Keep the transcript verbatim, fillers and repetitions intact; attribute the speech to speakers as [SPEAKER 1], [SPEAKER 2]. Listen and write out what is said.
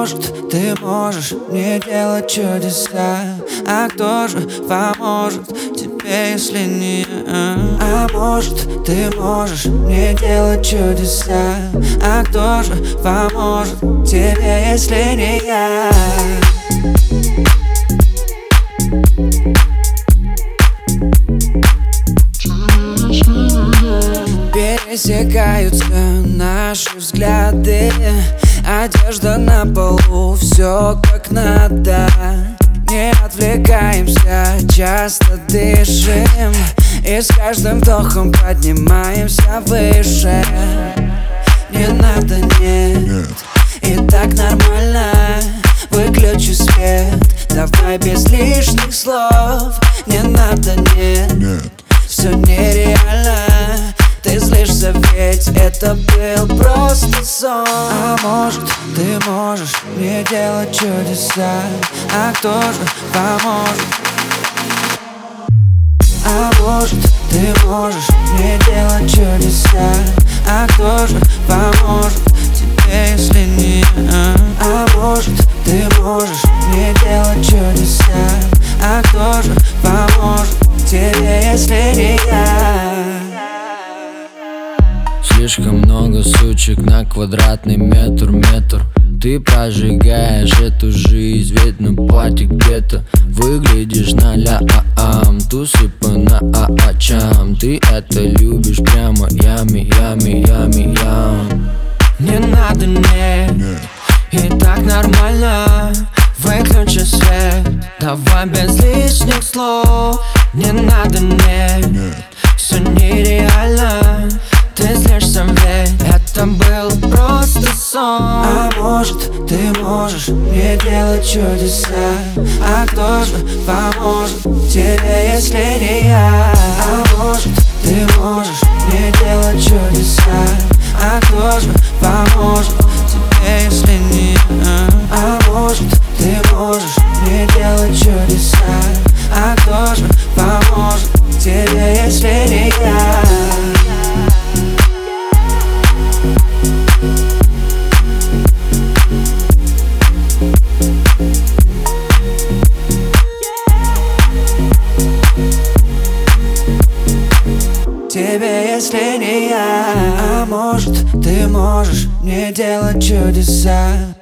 [SPEAKER 1] может, ты можешь мне делать чудеса. А кто же поможет тебе, если не я? А может, ты можешь мне делать чудеса. А кто же поможет тебе, если не я? Пересекаются наши взгляды, одежда на полу, все как надо. Не отвлекаемся, часто дышим, и с каждым вдохом поднимаемся выше. Не надо, нет, и так нормально. Выключи свет, давай без лишних слов. Не надо, нет, все нереально. Ты злишься, ведь это был просто сон. А может, ты можешь мне делать чудеса. А кто же поможет? А может, ты можешь мне делать чудеса. А кто же поможет тебе, если не я? А может, ты можешь мне делать чудеса. А кто же поможет тебе, если не я?
[SPEAKER 2] Слишком много сучек на квадратный метр, метр. Ты прожигаешь эту жизнь, ведь на платье где-то. Выглядишь на ля-а-ам, тусы по на-а-ачам. Ты это любишь прямо ями, ями, ями, ям. Не надо, нет, и так нормально. Выключи свет, давай без лишних слов. Не надо, нет, все нереально. Ты злишься, ведь это был просто сон.
[SPEAKER 1] А может, ты можешь мне делать чудеса. А кто же поможет тебе, если не я? А может, ты можешь мне делать чудеса. А кто же поможет тебе, если не я? А может, ты можешь мне делать чудеса. А кто же поможет тебе, если не я? Тебе, если не я. А может, ты можешь мне делать чудеса.